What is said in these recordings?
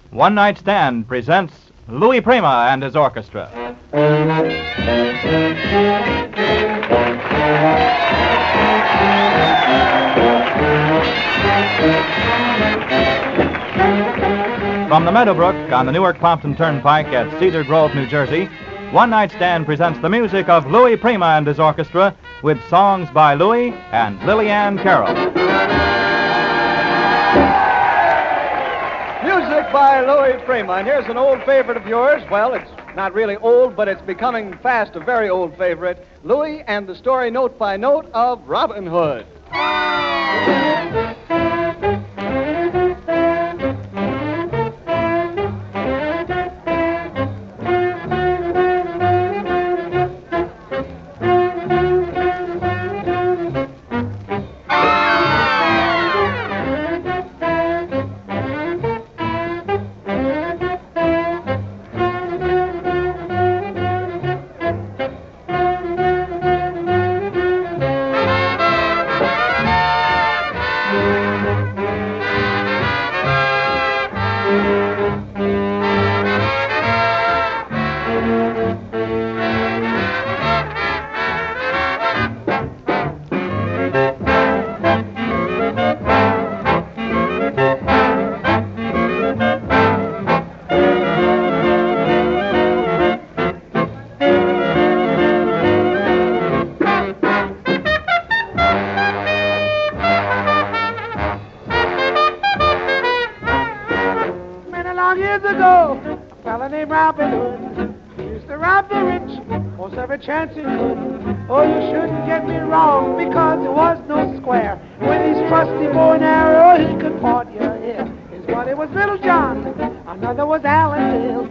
One Night Stand presents Louis Prima and his orchestra. From the Meadowbrook on the Newark-Pompton Turnpike at Cedar Grove, New Jersey, One Night Stand presents the music of Louis Prima and his orchestra with songs by Louis and Lily Ann Carroll. Music by Louis Prima, and here's an old favorite of yours. Well, it's not really old, but it's becoming fast a very old favorite. Louis and the story note by note of Robin Hood. Years ago, a fella named Robin Hood used to rob the rich most every chance he could. Oh, you shouldn't get me wrong, because there was no square. With his trusty bow and arrow, he could part your hair. His buddy was Little John, another was Allendale,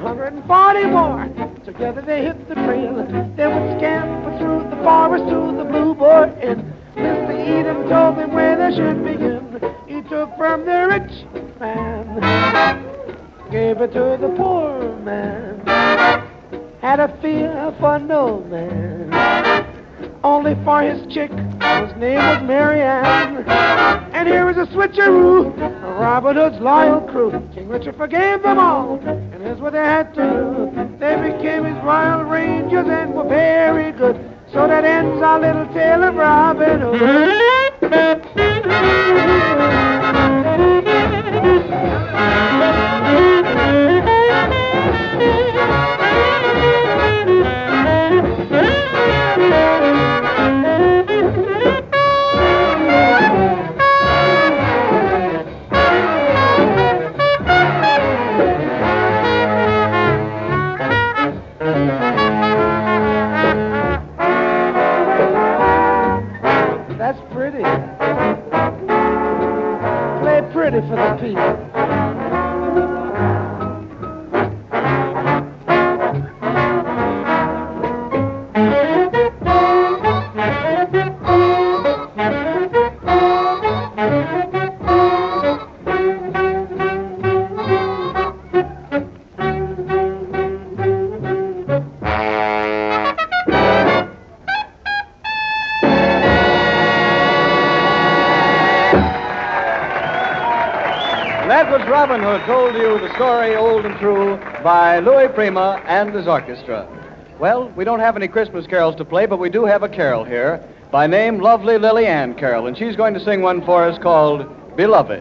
140 more. Together they hit the trail. They would scamper through the forest to the Blue Boar Inn. Mr. Eden told them where they should begin. He took from the rich man, gave it to the poor man, had a fear for no man, only for his chick, whose name was Mary Ann. And here was a switcheroo, Robin Hood's loyal crew. King Richard forgave them all, and here's what they had to do. They became his royal rangers and were very good. So that ends our little tale of Robin Hood. That's pretty. Play pretty for the people. That was Robin Hood, told you the story, old and true, by Louis Prima and his orchestra. Well, we don't have any Christmas carols to play, but we do have a carol here by name Lovely Lily Ann Carroll, and she's going to sing one for us called Beloved.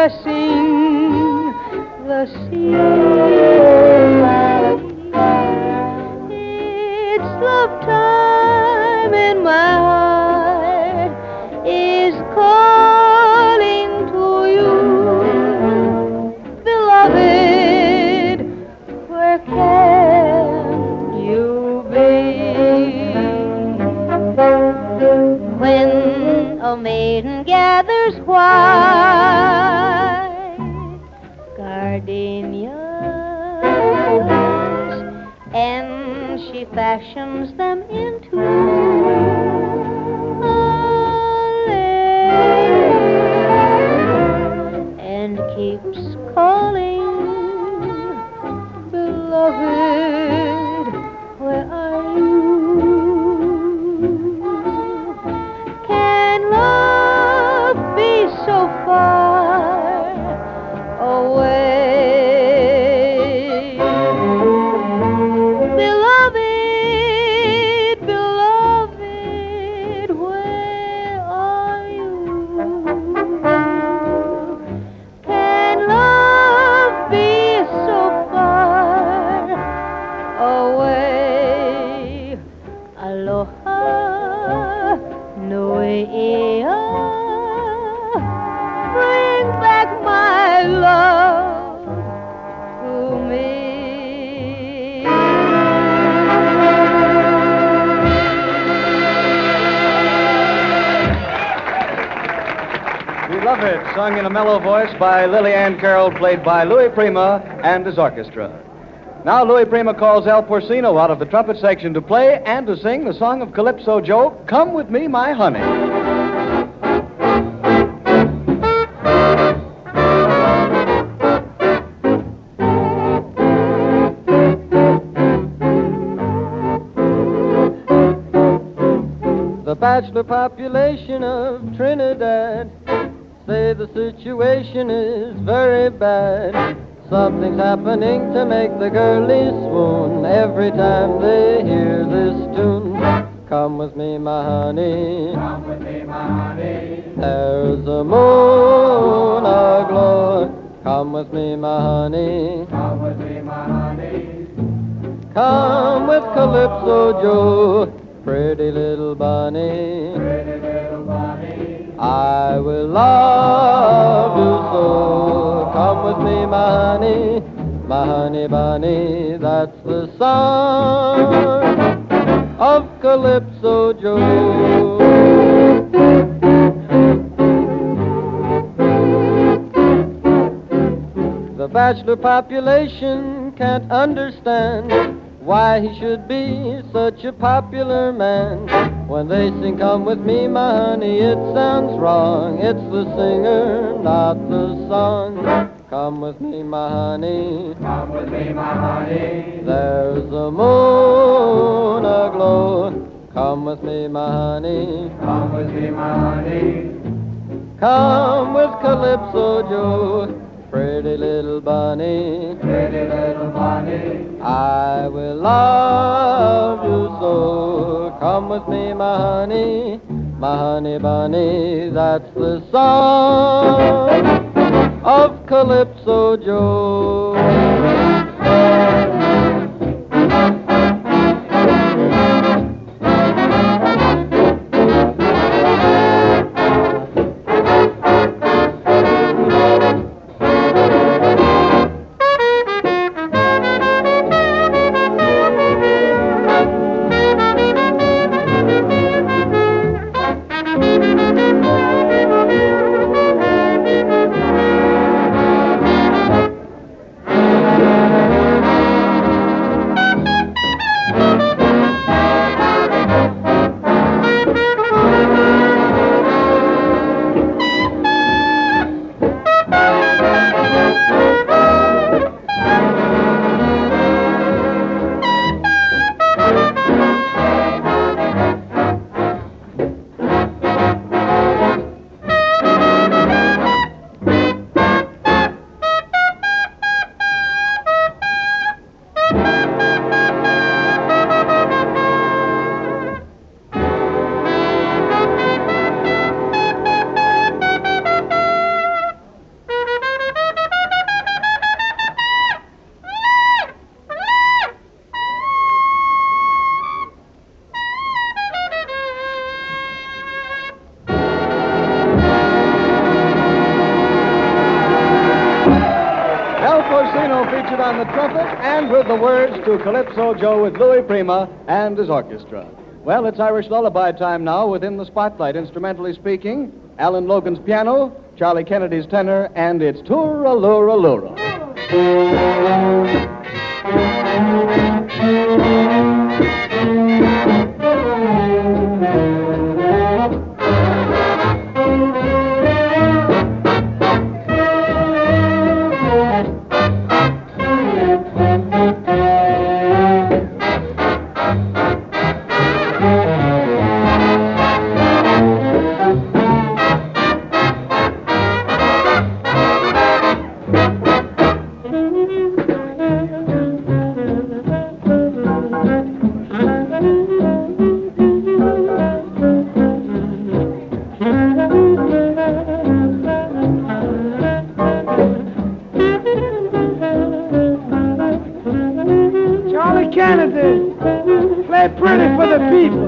caressing the sea. It's love time and my heart is calling to you. Beloved, where can you be? When a maiden gathers white gardenias and she fashions them into a lace and keeps calling, beloved, where are you? Can love be so far away? Beloved, beloved, where are you? Can love be so far away? Aloha, Noe Ea, bring back my love to me. Beloved, sung in a mellow voice by Lily Ann Carroll, played by Louis Prima and his orchestra. Now Louis Prima calls El Porcino out of the trumpet section to play and to sing the song of Calypso Joe, Come With Me, My Honey. The bachelor population of Trinidad say the situation is very bad. Something's happening to make the girlies swoon every time they hear this tune. Come with me, my honey. Come with me, my honey. There's a moon aglow. Come with me, my honey. Come with me, my honey. Come with Calypso Joe, pretty little bunny. Pretty little bunny. I will love you so. Come with me, my honey bunny. That's the song of Calypso Joe. The bachelor population can't understand why he should be such a popular man. When they sing Come With Me, My Honey, it sounds wrong. It's the singer, not the song. Come with me, my honey. Come with me, my honey. There's a moon aglow. Come with me, my honey. Come with me, my honey. Come with Calypso Joe, pretty little bunny. Pretty little bunny. I will love you so. Come with me, my honey bunny. That's the song of Calypso Joe. Blanchard on the trumpet, and with the words to Calypso Joe with Louis Prima and his orchestra. Well, it's Irish lullaby time now within the spotlight, instrumentally speaking. Alan Logan's piano, Charlie Kennedy's tenor, and it's Toora-Lura-Lura. Kennedy, play pretty for the people.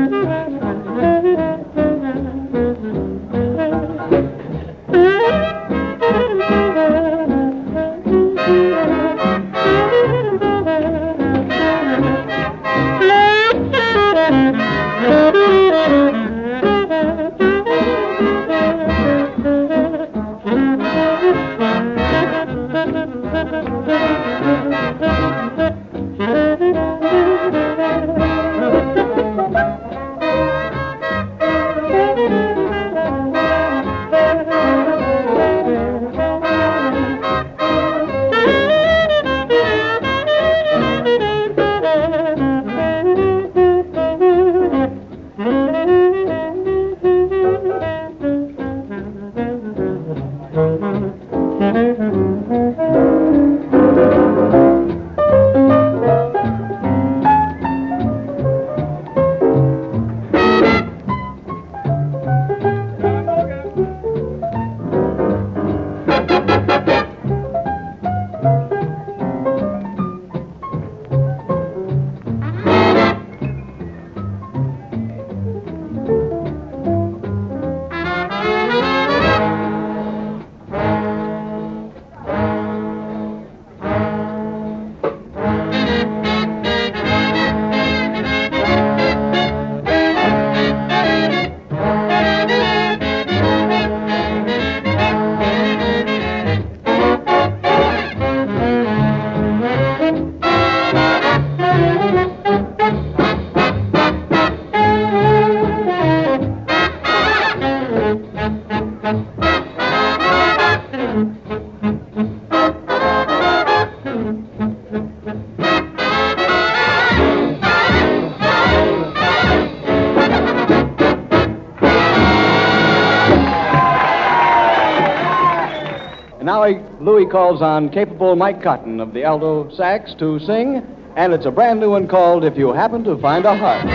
Now Louis calls on capable Mike Cotton of the alto sax to sing, and it's a brand new one called If You Happen to Find a Heart.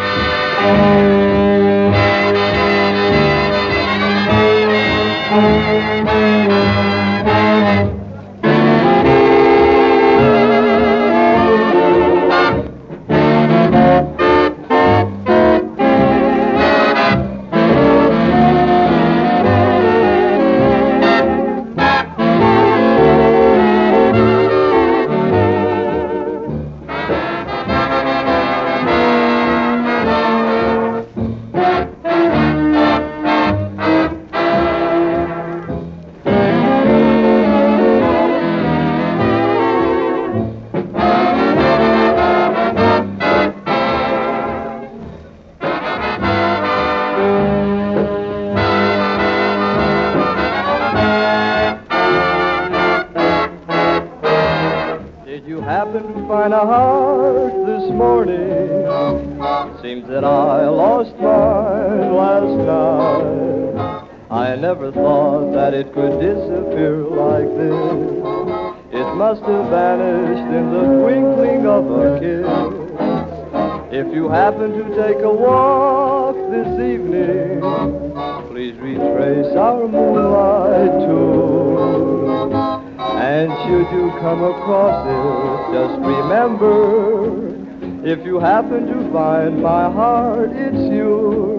Find a heart this morning. Seems that I lost mine last night. I never thought that it could disappear like this. It must have vanished in the twinkling of a kiss. If you happen to take a walk this evening, please retrace our moonlight tour. And should you come across it, just remember, if you happen to find my heart, it's yours.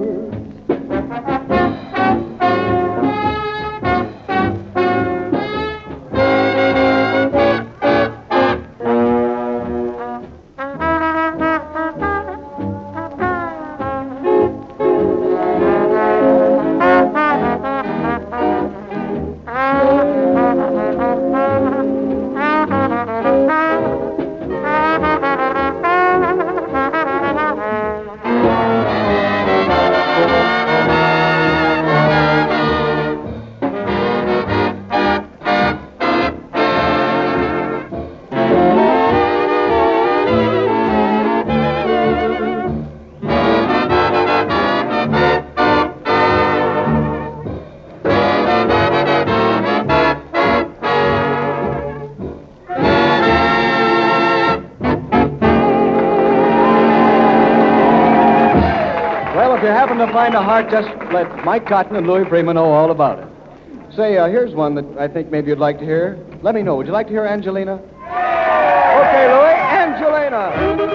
to find a heart, just let Mike Cotton and Louis Prima know all about it. Say, here's one that I think maybe you'd like to hear. Let me know. Would you like to hear Angelina? Okay, Louis, Angelina.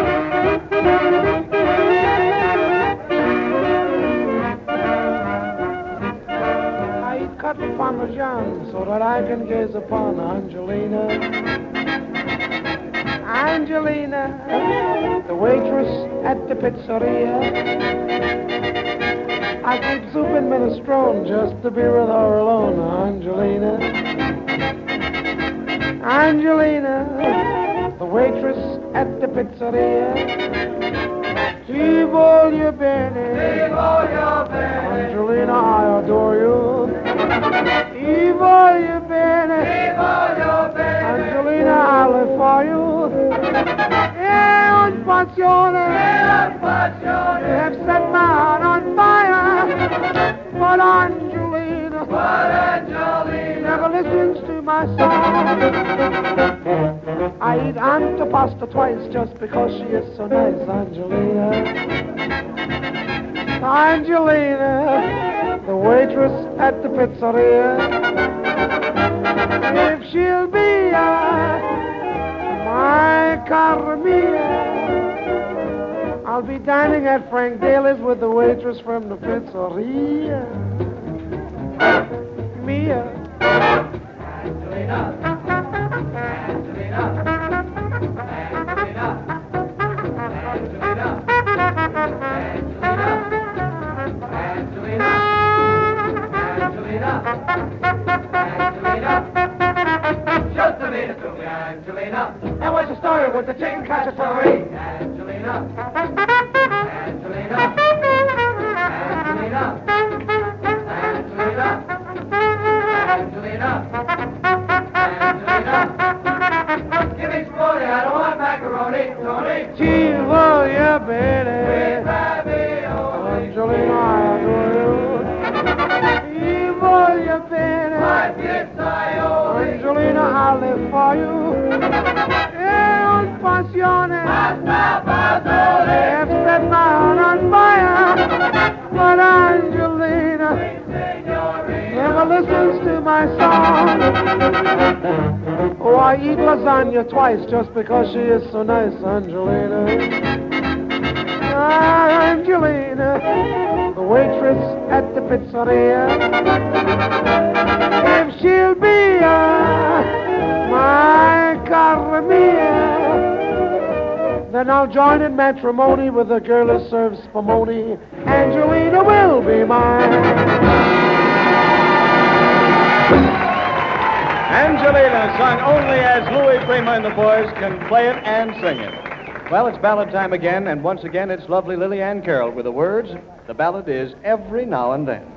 I eat cut parmesan so that I can gaze upon Angelina. Angelina, the waitress at the pizzeria. I keep soup and minestrone just to be with her alone, Angelina. Angelina, the waitress at the pizzeria. Ti voglio bene, Angelina, I adore you. Ti voglio bene, Angelina, I live for you. Un passione, you have set my heart on fire. But Angelina, never listens to my song. I eat antipasta twice just because she is so nice, Angelina. Angelina, the waitress at the pizzeria. If she'll be my cara mia, I'll be dining at Frank Daly's with the waitress from the pizzeria. Mia. Angelina. Angelina. Angelina. Angelina. Angelina. Angelina. Just a minute to me, Angelina. And what's the story with the chicken cacciatore? Angelina. Angelina. Angelina. Angelina. Angelina. Angelina. Give me spaghetti, I don't want macaroni. Tony. Ci voglio bene. Angelina, I adore you. Ci voglio bene. Angelina, I live for you. E un passione. Have set my heart on fire. But Angelina never listens to my song. Oh, I eat lasagna twice just because she is so nice, Angelina. Angelina, the waitress at the pizzeria. If she'll be my cara mia, then I'll join in matrimony with the girl who serves spumoni. Angelina will be mine. Angelina, sung only as Louis Prima and the boys can play it and sing it. Well, it's ballad time again, and once again it's lovely Lily Ann Carroll with the words. The ballad is Every Now and Then.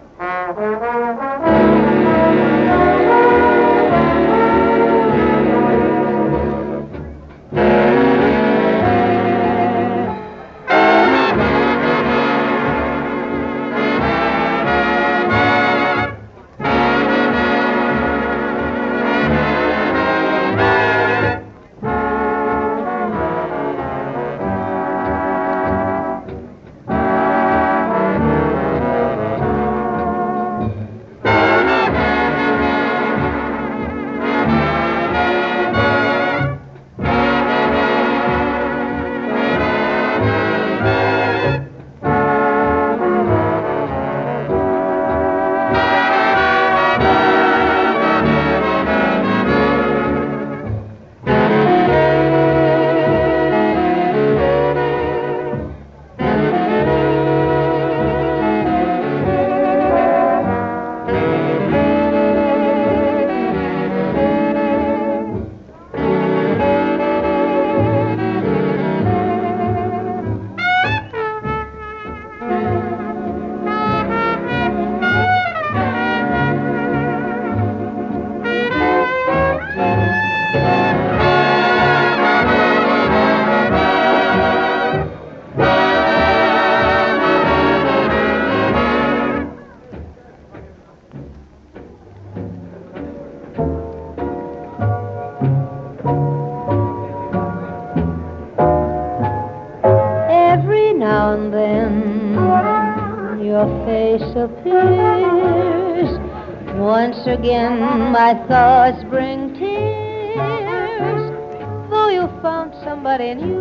again my thoughts bring tears, though you found somebody new.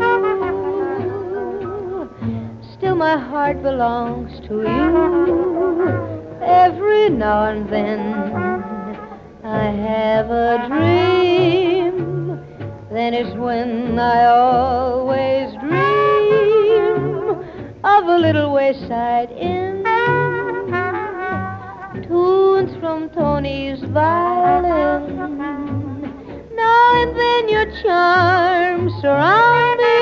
Still my heart belongs to you. Every now and then I have a dream, then is when I always dream of a little wayside inn, tunes from Tony's violin. Now and then your charms surround me.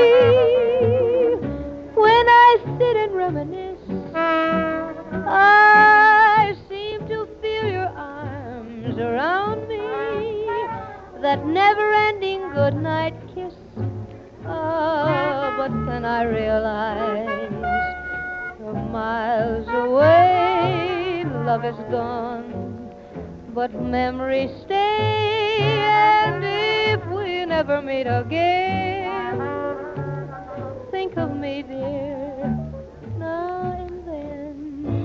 When I sit and reminisce, I seem to feel your arms around me, that never-ending goodnight kiss. Oh, but then I realize you're miles away. Love is gone, but memories stay. And if we never meet again, think of me, dear, now and then.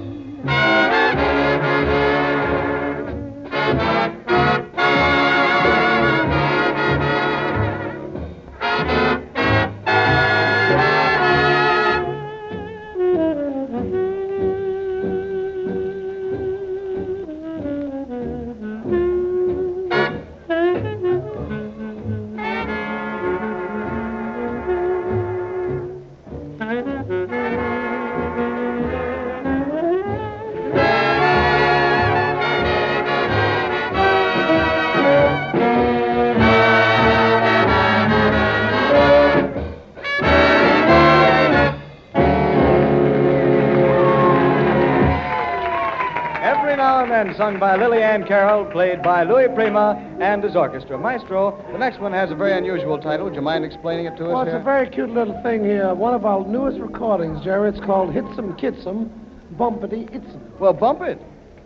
Sung by Lily Ann Carroll, played by Louis Prima and his orchestra. Maestro, the next one has a very unusual title. Would you mind explaining it to us Well, here? it's a very cute little thing here. One of our newest recordings, Jerry. It's called Hitsum Kitsum, Bumpity Itsum. Well, bump it.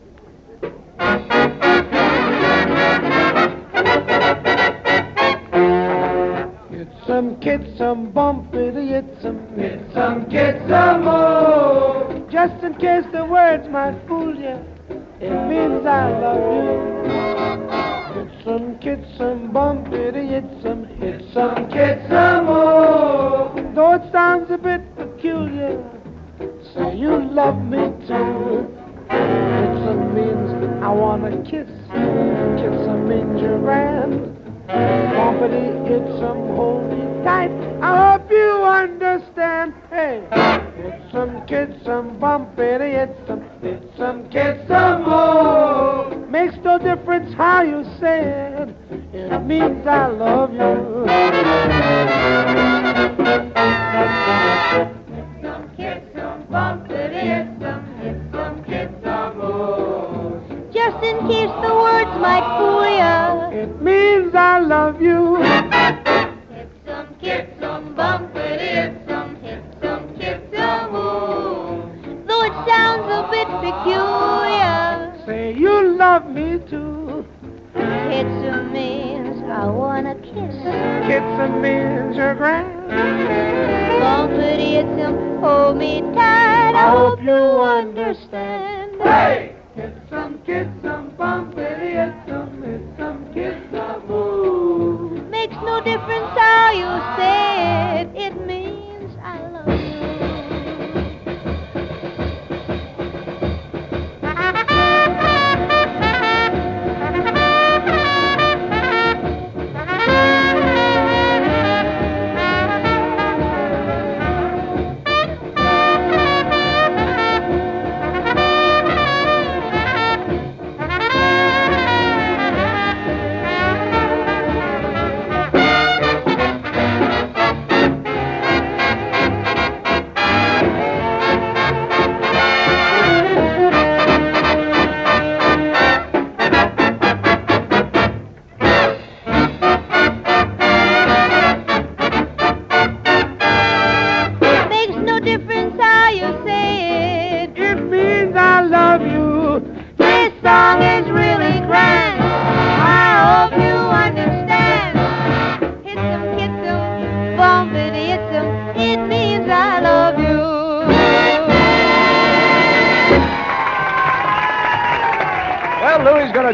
Hitsum Kitsum, Bumpity Itsum, Hitsum Kitsum, oh. Just in case the words might fool you, it means I love you. Hitsum Kitsum, Bumpity Itsum, Hitsum Kitsum, oh. Though it sounds a bit peculiar, say you love me too. Kitsum means I wanna kiss. Kitsum means you're grand. Bumpity Itsum, hold me tight. I hope you understand. Hey, Hitsum Kitsum, Bumpity Itsum, Hitsum Kitsum, oh. Makes no difference how you say it. It means I love you. Hitsum Kitsum, Bumpity Itsum, Hitsum Kitsum, oh. Just in case the words might fool ya, It means I love you. Hitsum Kitsum, Bumpity Itsum, Hitsum Kitsum, oh. Though it sounds a bit peculiar, Say you love me too. Hitsum means I wanna kiss. Kitsum means you're grand. Bumpity Itsum, hold me tight. I hope you understand. Hey! Hitsum Kitsum, Bumpity Itsum, Hitsum Kitsum, ooh. Makes no difference how you say it. It means I love you.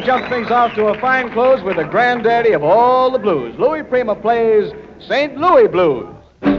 jump things off to a fine close with the granddaddy of all the blues. Louis Prima plays St. Louis Blues.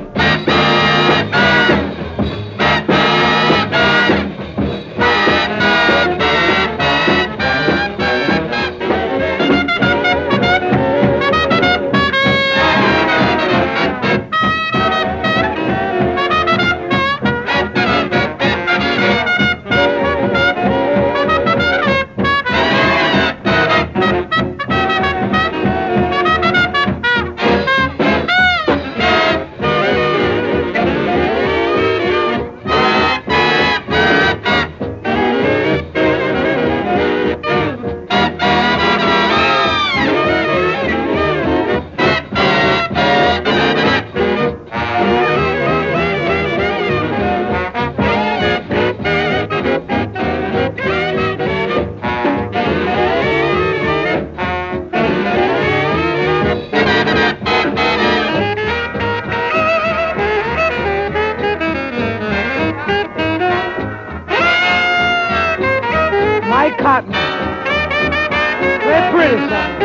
Mike Cotton. They're pretty, son.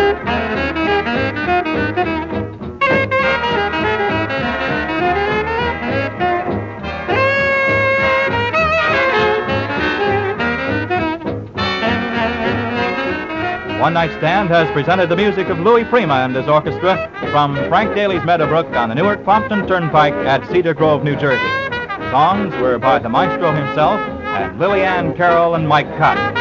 One Night Stand has presented the music of Louis Prima and his orchestra from Frank Daly's Meadowbrook on the Newark-Pompton Turnpike at Cedar Grove, New Jersey. Songs were by the maestro himself and Lily Ann Carroll and Mike Cotton.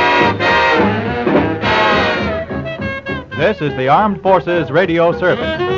This is the Armed Forces Radio Service.